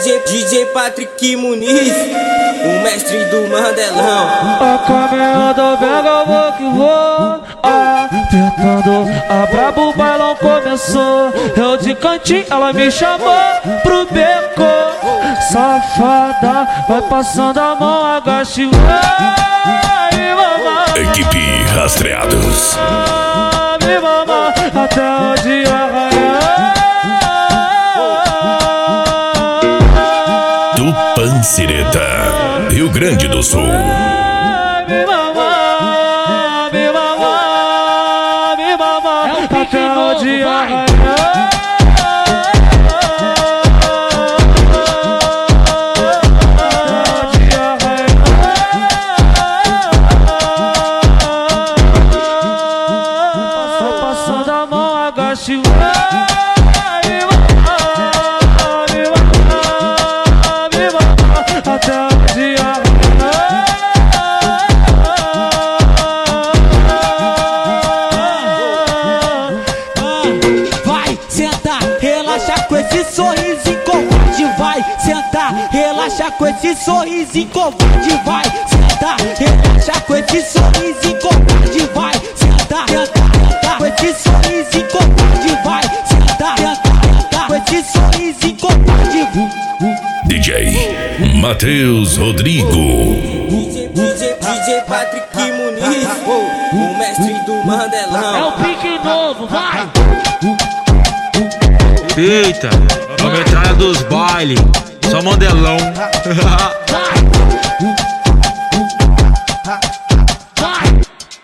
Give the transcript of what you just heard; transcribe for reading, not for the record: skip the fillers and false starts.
DJ Patrick Muniz, o mestre do Mandelão. Caminhando pega eu vou que vou, apertando a brabo, o bailão começou. Eu de cantinho, ela me chamou pro beco. Safada, vai passando a mão, agacha e vai me mamar. Equipe Rastreados. Me mamar até o dia raiar. Tupancireta, Rio Grande do Sul. Me mamar, me mamar, me mamar até o dia raiar. Passando a mão, agacha e vai me mamar, me mamar, me mamar até o dia raiar. Vai sentar, relaxa com esse sorrisinho covarde. Vai sentar, relaxa com esse sorrisinho covarde. Vai sentar, relaxa com esse sorrisinho covarde. Vai sentar, sentar com esse sorrisinho covarde. Vai sentar, sentar com esse sorrisinho covarde. DJ Matheus Rodrigo. DJ Patrick Muniz, o mestre do Mandelão. É o pique novo, vai! Eita, a metralha dos bailes, só Mandelão. Vai!